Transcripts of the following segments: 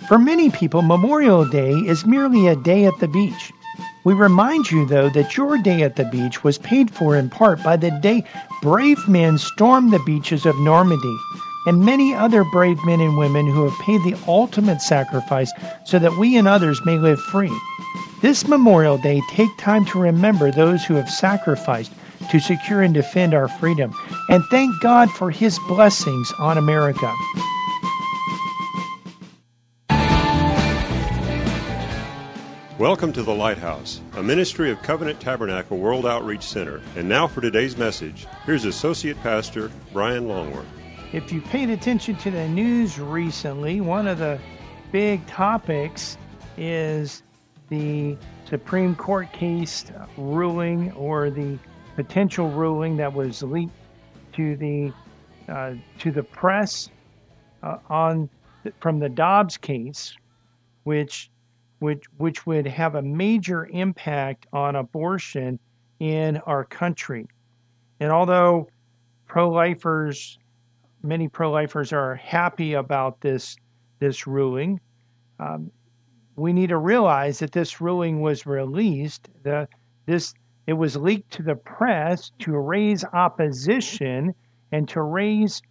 For many people, Memorial Day is merely a day at the beach. We remind you, though, that your day at the beach was paid for in part by the day brave men stormed the beaches of Normandy, and many other brave men and women who have paid the ultimate sacrifice so that we and others may live free. This Memorial Day, take time to remember those who have sacrificed to secure and defend our freedom, and thank God for His blessings on America. Welcome to The Lighthouse, a ministry of Covenant Tabernacle World Outreach Center. And now for today's message, here's Associate Pastor Brian Longworth. If you paid attention to the news recently, one of the big topics is the Supreme Court case ruling, or the potential ruling that was leaked to the press from the Dobbs case, which would have a major impact on abortion in our country. And although many pro-lifers are happy about this ruling, we need to realize that this ruling was released. It was leaked to the press to raise opposition and to raise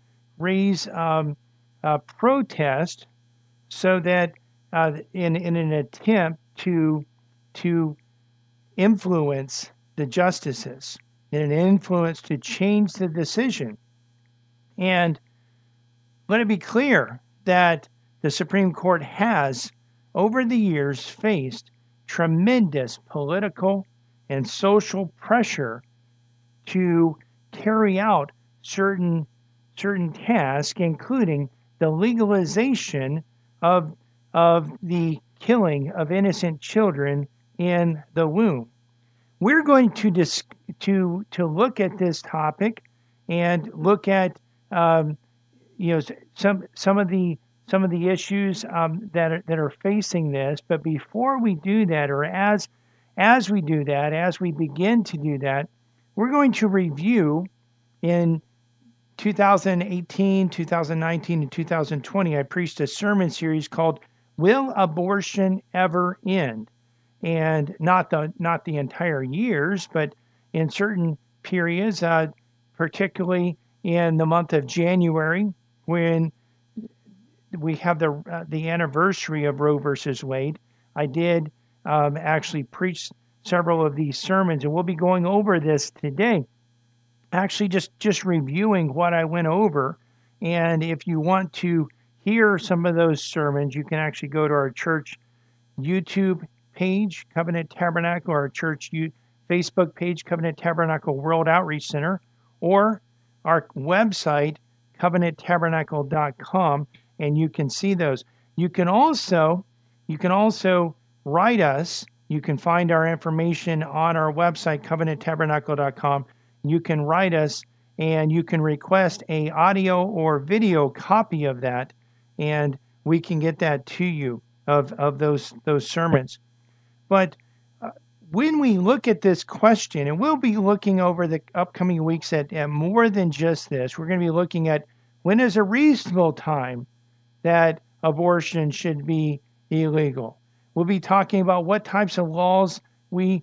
protest, so that in an attempt to influence the justices, in an influence to change the decision. And let it be clear that the Supreme Court has, over the years, faced tremendous political and social pressure to carry out certain tasks, including the legalization of the killing of innocent children in the womb. We're going to look at this topic and look at some of the issues that are facing this. But before we do that, or as we begin to do that, we're going to review in 2018, 2019, and 2020. I preached a sermon series called "Will Abortion Ever End?" And not the entire years, but in certain periods, particularly in the month of January, when we have the anniversary of Roe versus Wade. I did actually preach several of these sermons, and we'll be going over this today. Actually, just reviewing what I went over. And if you want to hear some of those sermons, you can actually go to our church YouTube page, Covenant Tabernacle, or our church Facebook page, Covenant Tabernacle World Outreach Center, or our website, covenanttabernacle.com, and you can see those. You can also write us. You can find our information on our website, covenanttabernacle.com. You can write us, and you can request a audio or video copy of that, and we can get that to you of those sermons. But when we look at this question, and we'll be looking over the upcoming weeks at more than just this, we're going to be looking at when is a reasonable time that abortion should be illegal. We'll be talking about what types of laws we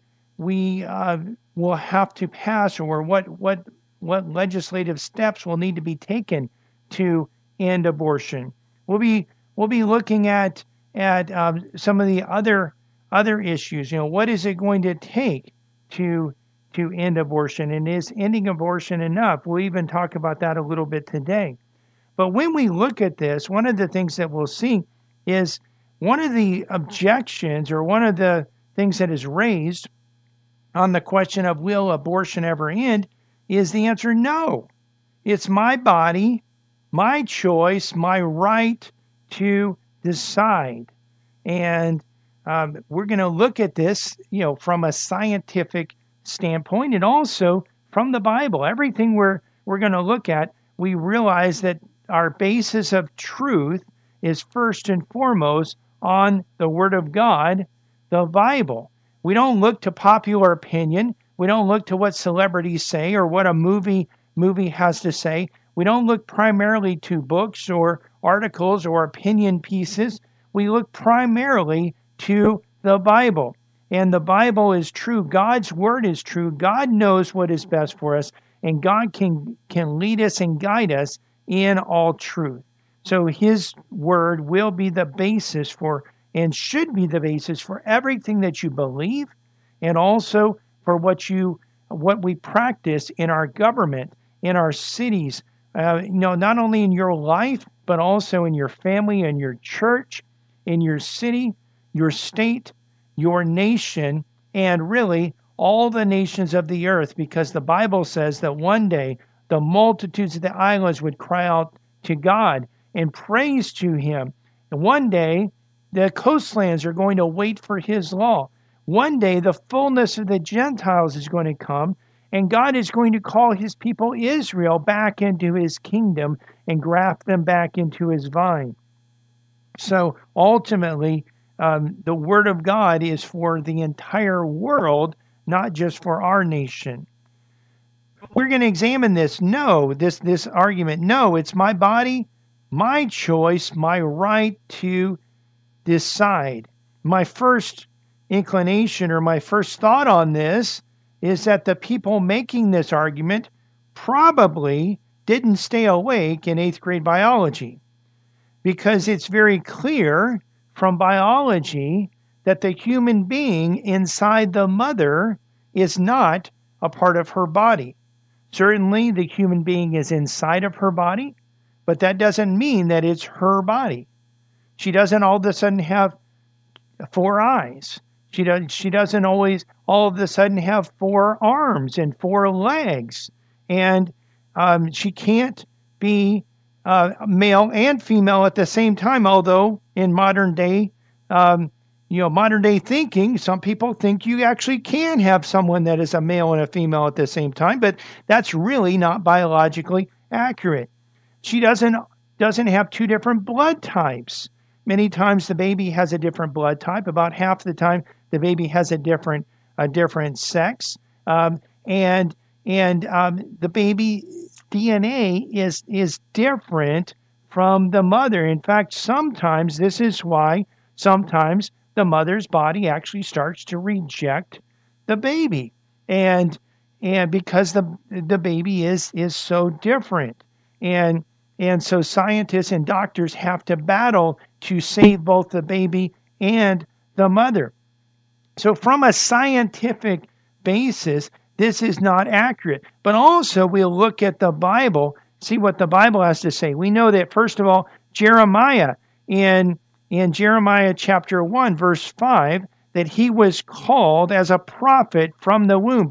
will have to pass, or what legislative steps will need to be taken to end abortion. We'll be looking at some of the other issues. What is it going to take to end abortion, and is ending abortion enough? We'll even talk about that a little bit today. But when we look at this, one of the things that we'll see is one of the objections, or one of the things that is raised on the question of will abortion ever end, is the answer no. It's my body, my choice, my right to decide. And we're going to look at this, from a scientific standpoint, and also from the Bible. Everything we're going to look at, we realize that our basis of truth is first and foremost on the Word of God, the Bible. We don't look to popular opinion. We don't look to what celebrities say or what a movie has to say. We don't look primarily to books or articles or opinion pieces. we look primarily to the Bible. And the Bible is true. God's word is true. God knows what is best for us, and God can lead us and guide us in all truth. So his word will be the basis for, and should be the basis for, everything that you believe, and also for what we practice in our government, in our cities, not only in your life, but also in your family, in your church, in your city, your state, your nation, and really all the nations of the earth, because the Bible says that one day the multitudes of the islands would cry out to God and praise to him. And one day the coastlands are going to wait for his law. One day the fullness of the Gentiles is going to come, and God is going to call his people Israel back into his kingdom and graft them back into his vine. So ultimately, the word of God is for the entire world, not just for our nation. We're going to examine this. No, this argument. No, it's my body, my choice, my right to decide. My first inclination, or my first thought on this, is that the people making this argument probably didn't stay awake in 8th grade biology, because it's very clear from biology that the human being inside the mother is not a part of her body. Certainly, the human being is inside of her body, but that doesn't mean that it's her body. She doesn't all of a sudden have 4 eyes. She doesn't always all of a sudden have 4 arms and 4 legs. And she can't be male and female at the same time, although in modern day thinking, some people think you actually can have someone that is a male and a female at the same time, but that's really not biologically accurate. She doesn't have 2 different blood types. Many times the baby has a different blood type. About half the time, the baby has a different sex, and the baby DNA is different from the mother. In fact, sometimes this is why sometimes the mother's body actually starts to reject the baby, and because the baby is so different, and so scientists and doctors have to battle to save both the baby and the mother. So from a scientific basis, this is not accurate. But also we'll look at the Bible, see what the Bible has to say. We know that, first of all, Jeremiah, in Jeremiah chapter 1, verse 5, that he was called as a prophet from the womb.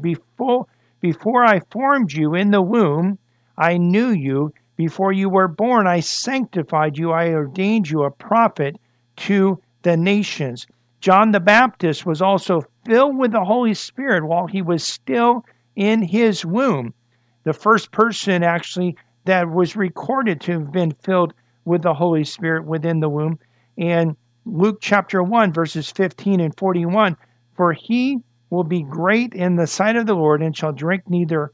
Before I formed you in the womb, I knew you. Before you were born, I sanctified you. I ordained you a prophet to the nations. John the Baptist was also filled with the Holy Spirit while he was still in his womb. The first person actually that was recorded to have been filled with the Holy Spirit within the womb. And Luke chapter 1, verses 15 and 41, for he will be great in the sight of the Lord and shall drink neither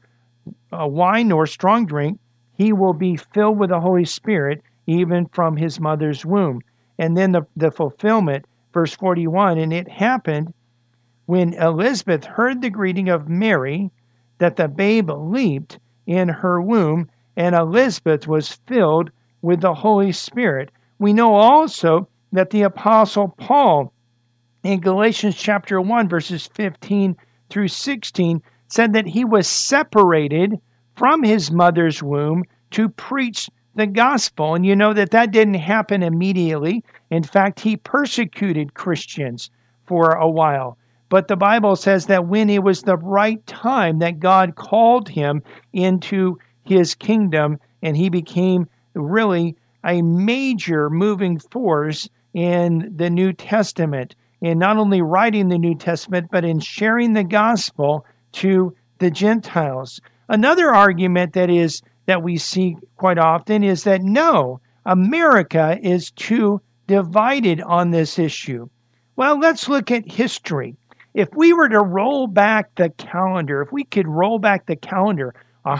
wine nor strong drink. He will be filled with the Holy Spirit even from his mother's womb. And then the fulfillment, verse 41, and it happened when Elizabeth heard the greeting of Mary that the babe leaped in her womb, and Elizabeth was filled with the Holy Spirit. We know also that the Apostle Paul in Galatians chapter 1, verses 15 through 16, said that he was separated from his mother's womb to preach the gospel. And you know that didn't happen immediately. In fact, he persecuted Christians for a while. But the Bible says that when it was the right time, that God called him into his kingdom, and he became really a major moving force in the New Testament, in not only writing the New Testament, but in sharing the gospel to the Gentiles. Another argument that we see quite often is that no, America is too divided on this issue. Well, let's look at history. If we were to roll back the calendar, if we could roll back the calendar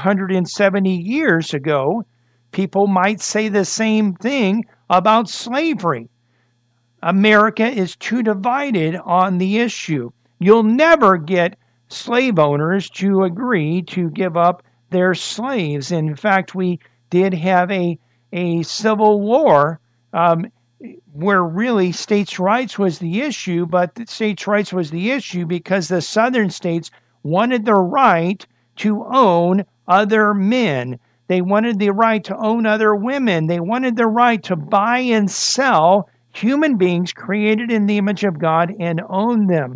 170 years ago, people might say the same thing about slavery. America is too divided on the issue. You'll never get slave owners to agree to give up their slaves. In fact, we did have a civil war where really states' rights was the issue, but states' rights was the issue because the southern states wanted the right to own other men. They wanted the right to own other women. They wanted the right to buy and sell human beings created in the image of God and own them.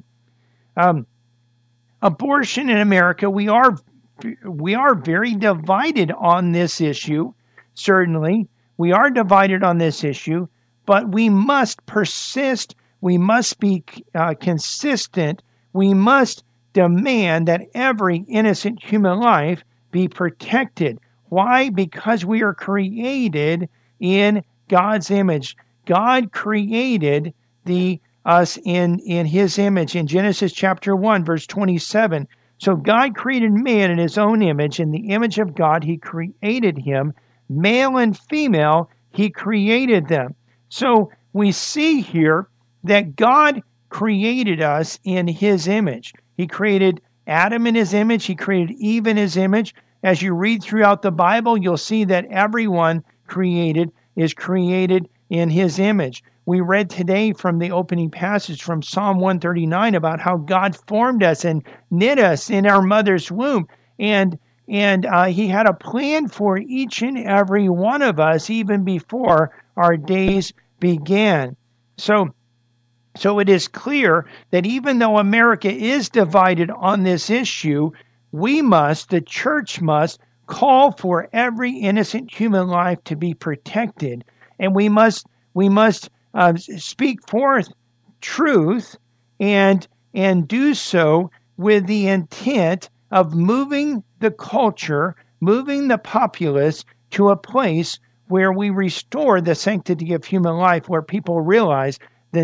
Abortion in America, we are very divided on this issue. Certainly, we are divided on this issue, but we must persist. We must be consistent. We must demand that every innocent human life be protected. Why? Because we are created in God's image. God created us in his image in Genesis chapter 1, verse 27. So God created man in his own image. In the image of God, he created him. Male and female, he created them. So we see here that God created us in his image. He created Adam in his image. He created Eve in his image. As you read throughout the Bible, you'll see that everyone created is created in his image. We read today from the opening passage from Psalm 139 about how God formed us and knit us in our mother's womb. And he had a plan for each and every one of us even before our days began. So it is clear that even though America is divided on this issue, the church must call for every innocent human life to be protected. And we must speak forth truth and do so with the intent of moving the culture, moving the populace to a place where we restore the sanctity of human life, where people realize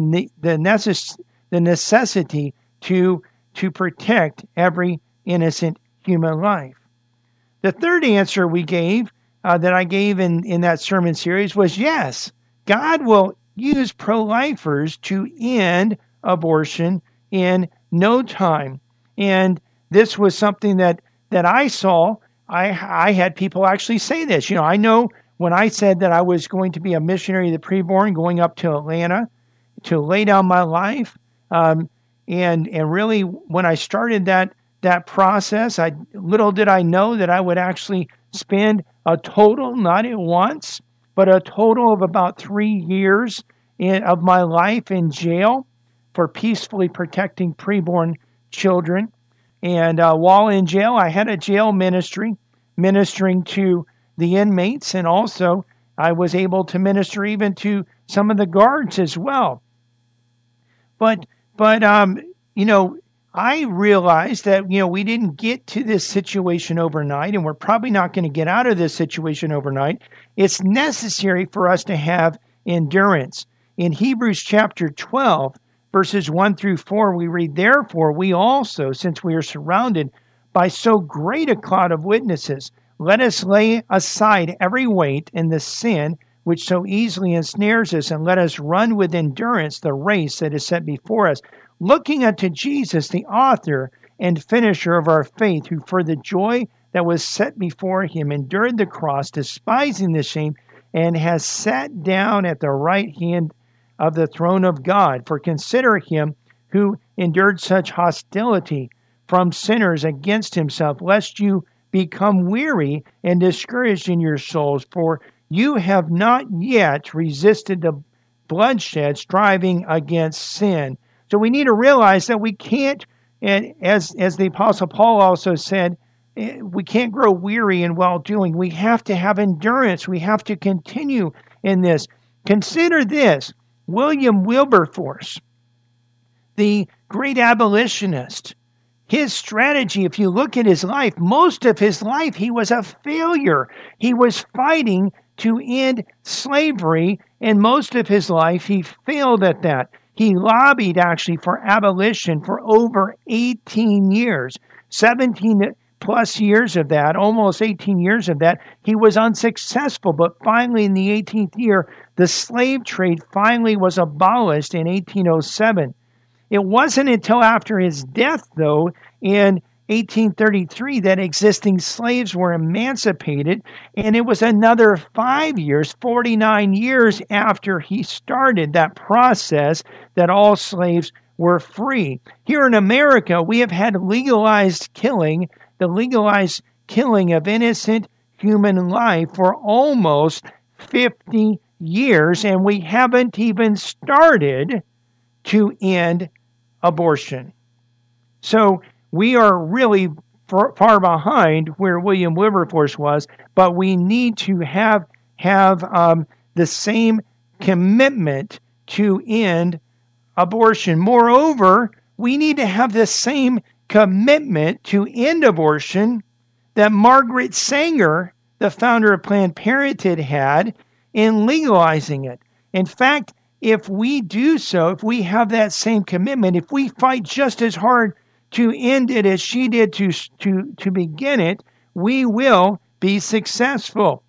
the necessity to protect every innocent human life. The third answer we gave, that I gave in that sermon series, was yes, God will use pro-lifers to end abortion in no time. And this was something that I saw. I had people actually say this. I know when I said that I was going to be a missionary of the preborn, going up to Atlanta to lay down my life, and really when I started that process, little did I know that I would actually spend a total, not at once, but a total of about 3 years of my life in jail for peacefully protecting preborn children. And while in jail, I had a jail ministry, ministering to the inmates, and also I was able to minister even to some of the guards as well. But I realized that, we didn't get to this situation overnight, and we're probably not going to get out of this situation overnight. It's necessary for us to have endurance. In Hebrews chapter 12, verses 1 through 4, we read, "Therefore we also, since we are surrounded by so great a cloud of witnesses, let us lay aside every weight and the sin which so easily ensnares us, and let us run with endurance the race that is set before us, looking unto Jesus, the author and finisher of our faith, who for the joy that was set before him endured the cross, despising the shame, and has sat down at the right hand of the throne of God. For consider him who endured such hostility from sinners against himself, lest you become weary and discouraged in your souls, for you have not yet resisted the bloodshed, striving against sin." So we need to realize that we can't, and as the Apostle Paul also said, we can't grow weary in well-doing. We have to have endurance. We have to continue in this. Consider this. William Wilberforce, the great abolitionist, his strategy, if you look at his life, most of his life, he was a failure. He was fighting to end slavery, and most of his life, he failed at that. He lobbied actually for abolition for over 18 years. 17 plus years of that, almost 18 years of that, he was unsuccessful. But finally, in the 18th year, the slave trade finally was abolished in 1807. It wasn't until after his death, though, in 1833, that existing slaves were emancipated, and it was another 5 years, 49 years after he started that process, that all slaves were free. Here in America, we have had legalized killing, the legalized killing of innocent human life for almost 50 years, and we haven't even started to end abortion. So we are really far behind where William Wilberforce was, but we need to have the same commitment to end abortion. Moreover, we need to have the same commitment to end abortion that Margaret Sanger, the founder of Planned Parenthood, had in legalizing it. In fact, if we do so, if we have that same commitment, if we fight just as hard to end it as she did to begin it, we will be successful.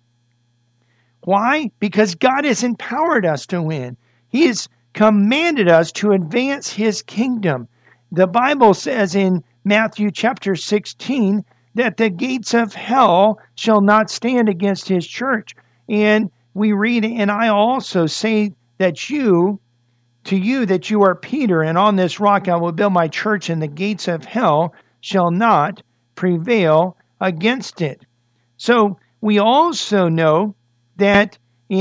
Why? Because God has empowered us to win. He has commanded us to advance his kingdom. The Bible says in Matthew chapter 16 that the gates of hell shall not stand against his church. And we read, and I also say that you are Peter, and on this rock I will build my church, and the gates of hell shall not prevail against it. So we also know that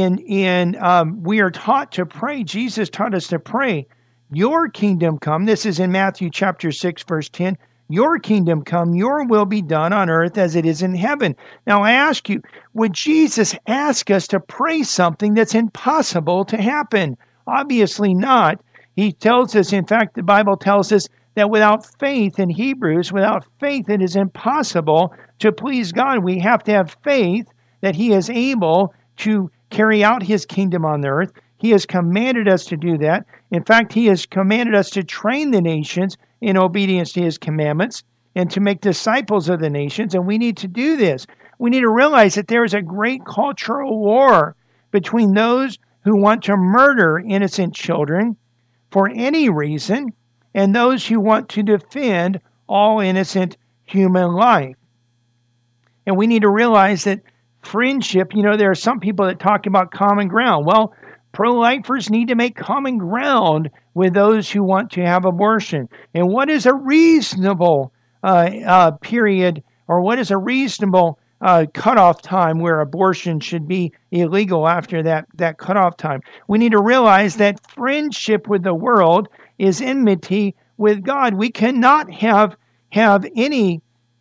we are taught to pray. Jesus taught us to pray, your kingdom come. This is in Matthew chapter 6, verse 10. Your kingdom come, your will be done on earth as it is in heaven. Now I ask you, would Jesus ask us to pray something that's impossible to happen? Obviously not. He tells us, in fact, the Bible tells us that without faith, in Hebrews, without faith it is impossible to please God. We have to have faith that he is able to carry out his kingdom on the earth. He has commanded us to do that. In fact, he has commanded us to train the nations in obedience to his commandments and to make disciples of the nations, and we need to do this. We need to realize that there is a great cultural war between those who want to murder innocent children for any reason and those who want to defend all innocent human life. And we need to realize that friendship, there are some people that talk about common ground. Well, pro-lifers need to make common ground with those who want to have abortion. And what is a reasonable period, or what is a reasonable cutoff time where abortion should be illegal after that cutoff time? We need to realize that friendship with the world is enmity with God. We cannot have any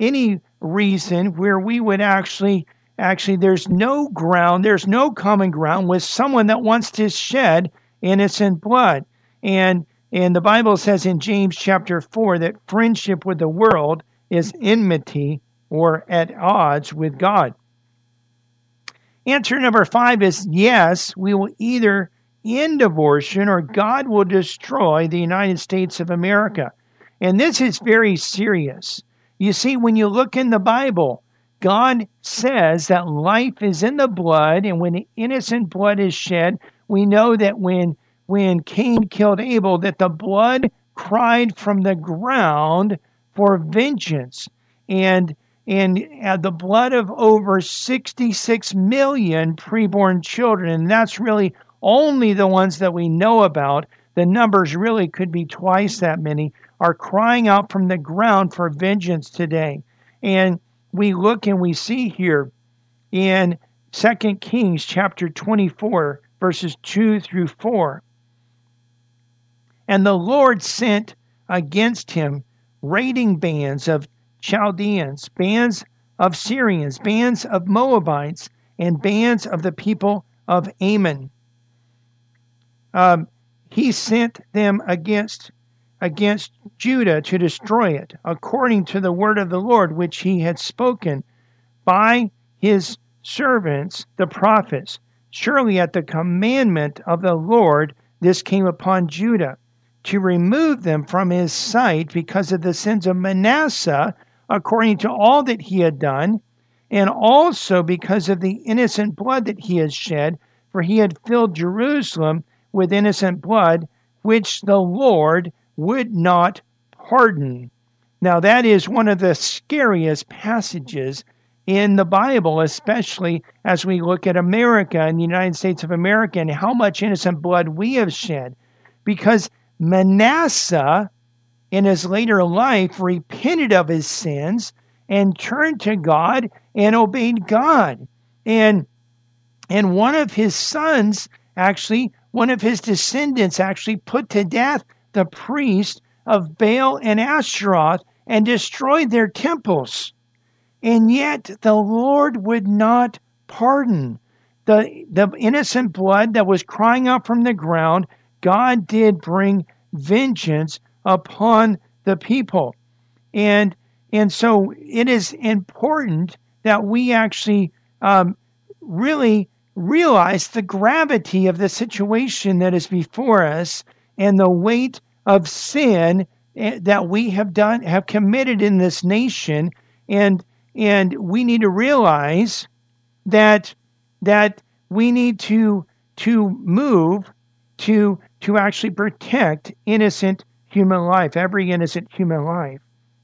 reason where we would actually there's no common ground with someone that wants to shed innocent blood. And the Bible says in James chapter 4 that friendship with the world is enmity or at odds with God. Answer number 5 is yes, we will either end abortion or God will destroy the United States of America. And this is very serious. You see, when you look in the Bible, God says that life is in the blood, and when innocent blood is shed, we know that when Cain killed Abel, that the blood cried from the ground for vengeance. And the blood of over 66 million preborn children, and that's really only the ones that we know about. The numbers really could be twice that many, are crying out from the ground for vengeance today. And we look and we see here in 2 Kings chapter 24, verses 2 through 4. And the Lord sent against him raiding bands of Chaldeans, bands of Syrians, bands of Moabites, and bands of the people of Ammon. He sent them against Judah to destroy it, according to the word of the Lord, which he had spoken by his servants, the prophets. Surely at the commandment of the Lord, this came upon Judah, to remove them from his sight because of the sins of Manasseh, according to all that he had done, and also because of the innocent blood that he had shed, for he had filled Jerusalem with innocent blood, which the Lord would not pardon. Now, that is one of the scariest passages in the Bible, especially as we look at America and the United States of America and how much innocent blood we have shed. Because Manasseh, in his later life, repented of his sins and turned to God and obeyed God. And one of his sons, actually, one of his descendants actually put to death the priest of Baal and Asheroth and destroyed their temples. And yet the Lord would not pardon. The innocent blood that was crying out from the ground, God did bring vengeance upon the people. And so it is important that we actually really realize the gravity of the situation that is before us and the weight of sin that we have committed in this nation, and we need to realize that we need to move to actually protect innocent human life, every innocent human life.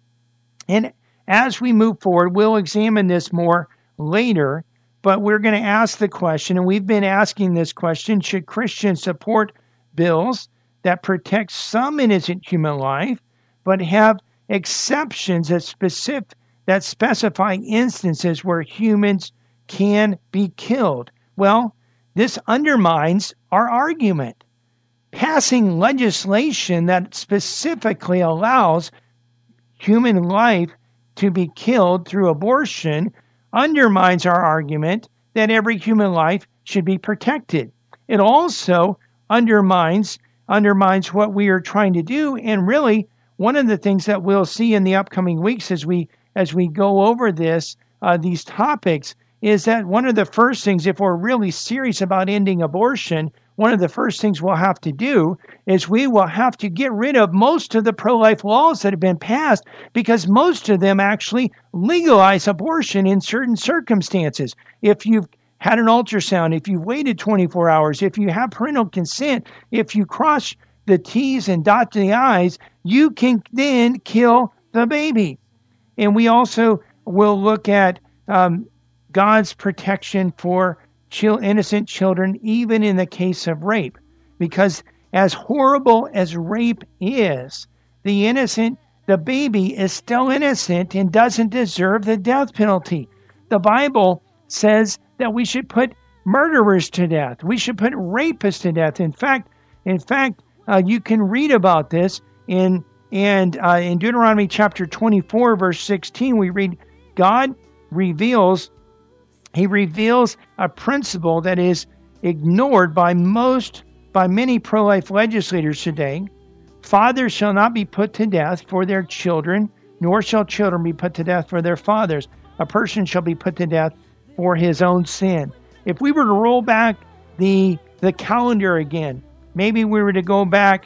And as we move forward, we'll examine this more later, but we're going to ask the question, and we've been asking this question: should Christians support bills that protect some innocent human life, but have exceptions that specify instances where humans can be killed? Well, this undermines our argument. Passing legislation that specifically allows human life to be killed through abortion undermines our argument that every human life should be protected. It also undermines what we are trying to do. And really, one of the things that we'll see in the upcoming weeks as we go over these topics is that one of the first things, if we're really serious about ending abortion, one of the first things we'll have to do is we will have to get rid of most of the pro-life laws that have been passed, because most of them actually legalize abortion in certain circumstances. If you've had an ultrasound, if you've waited 24 hours, if you have parental consent, if you cross the T's and dot the I's, you can then kill the baby. And we also will look at God's protection for innocent children, even in the case of rape. Because as horrible as rape is, the baby is still innocent and doesn't deserve the death penalty. The Bible says that we should put murderers to death. We should put rapists to death. In fact, you can read about this in Deuteronomy chapter 24, verse 16. We read, God reveals a principle that is ignored by many pro-life legislators today. Fathers shall not be put to death for their children, nor shall children be put to death for their fathers. A person shall be put to death for his own sin. If we were to roll back the calendar again, maybe we were to go back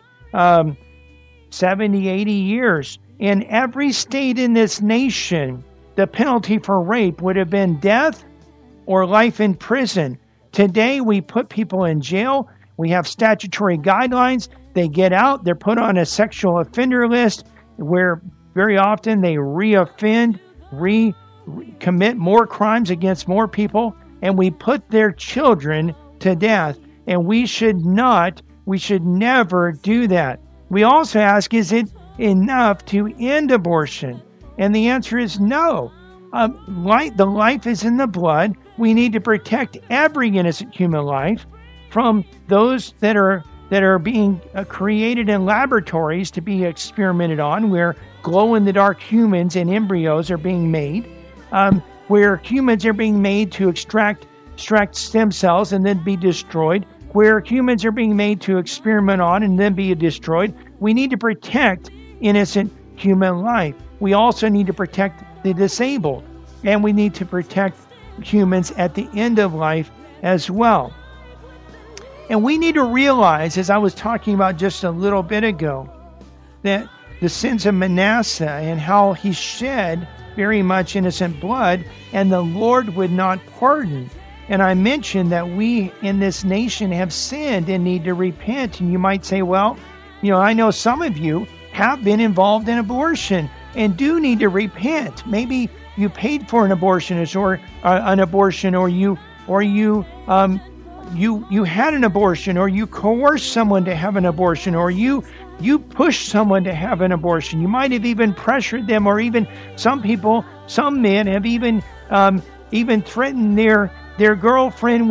70, 80 years, in every state in this nation, the penalty for rape would have been death or life in prison. Today, we put people in jail. We have statutory guidelines. They get out. They're put on a sexual offender list where very often they reoffend, commit more crimes against more people, and we put their children to death. And we should never do that. We also ask, is it enough to end abortion? And the answer is no. The life is in the blood. We need to protect every innocent human life from those that are being created in laboratories to be experimented on, where glow-in-the-dark humans and embryos are being made, where humans are being made to extract stem cells and then be destroyed, where humans are being made to experiment on and then be destroyed. We need to protect innocent human life. We also need to protect the disabled, and we need to protect humans at the end of life as well. And we need to realize, as I was talking about just a little bit ago, that the sins of Manasseh and how he shed very much innocent blood, and the Lord would not pardon. And I mentioned that we in this nation have sinned and need to repent. And you might say, well, I know some of you have been involved in abortion and do need to repent. Maybe you paid for an abortionist or an abortion, or you had an abortion, or you coerced someone to have an abortion, or you pushed someone to have an abortion. You might have even pressured them, or even some men have even threatened their girlfriend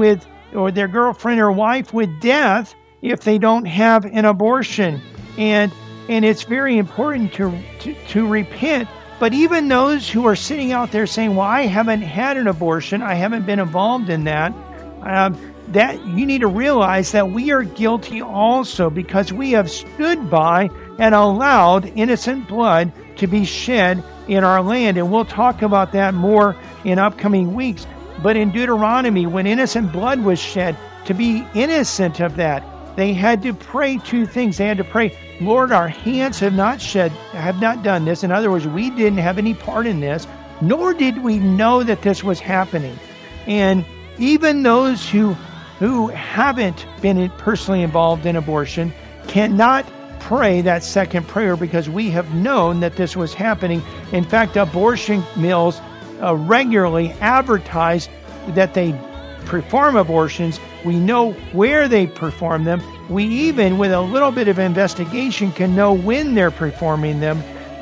or wife with death if they don't have an abortion. And it's very important to repent. But even those who are sitting out there saying, well, I haven't had an abortion, I haven't been involved in that, that you need to realize that we are guilty also, because we have stood by and allowed innocent blood to be shed in our land. And we'll talk about that more in upcoming weeks. But in Deuteronomy, when innocent blood was shed, to be innocent of that, they had to pray two things. They had to pray, Lord, our hands have not done this. In other words, we didn't have any part in this, nor did we know that this was happening. And even those who haven't been personally involved in abortion cannot pray that second prayer, because we have known that this was happening. In fact, abortion mills regularly advertise that they perform abortions. We know where they perform them. We even, with a little bit of investigation, can know when they're performing them.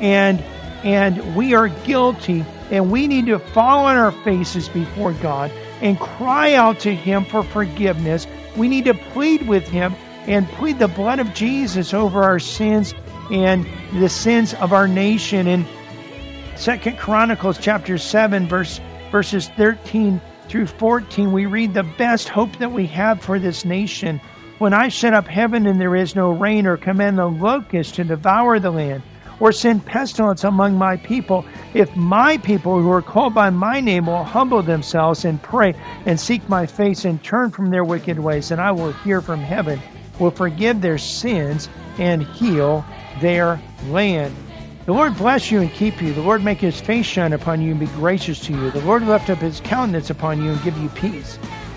And we are guilty, and we need to fall on our faces before God and cry out to Him for forgiveness. We need to plead with Him and plead the blood of Jesus over our sins and the sins of our nation. In 2 Chronicles chapter 7, verses 13 through 14, we read the best hope that we have for this nation. When I shut up heaven and there is no rain, or command the locust to devour the land, or send pestilence among my people, if my people who are called by my name will humble themselves and pray and seek my face and turn from their wicked ways, then I will hear from heaven, will forgive their sins and heal their land. The Lord bless you and keep you. The Lord make His face shine upon you and be gracious to you. The Lord lift up His countenance upon you and give you peace.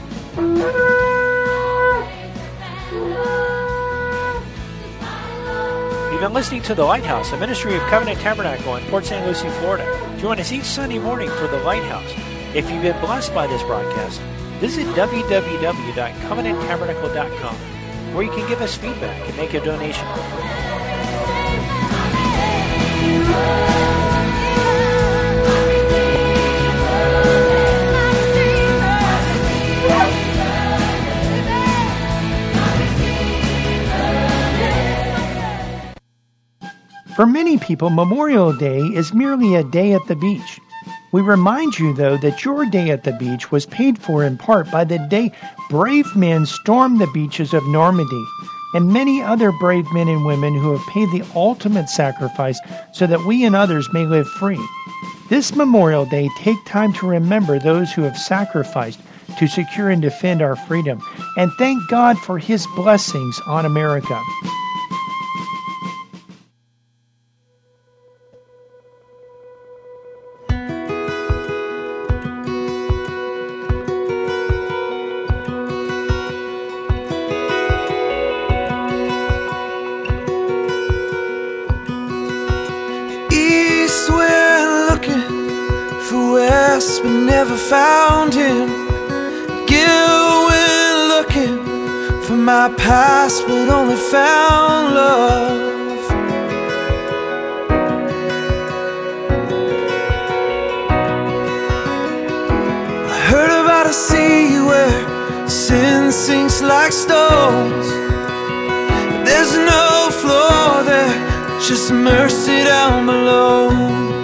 You've been listening to The Lighthouse, a ministry of Covenant Tabernacle in Port St. Lucie, Florida. Join us each Sunday morning for The Lighthouse. If you've been blessed by this broadcast, visit www.covenanttabernacle.com, where you can give us feedback and make a donation. For many people, Memorial Day is merely a day at the beach. We remind you, though, that your day at the beach was paid for in part by the day brave men stormed the beaches of Normandy, and many other brave men and women who have paid the ultimate sacrifice so that we and others may live free. This Memorial Day, take time to remember those who have sacrificed to secure and defend our freedom, and thank God for His blessings on America. But never found Him. Guilt went looking for my past, but only found love. I heard about a sea where sin sinks like stones. There's no floor there, just mercy down below.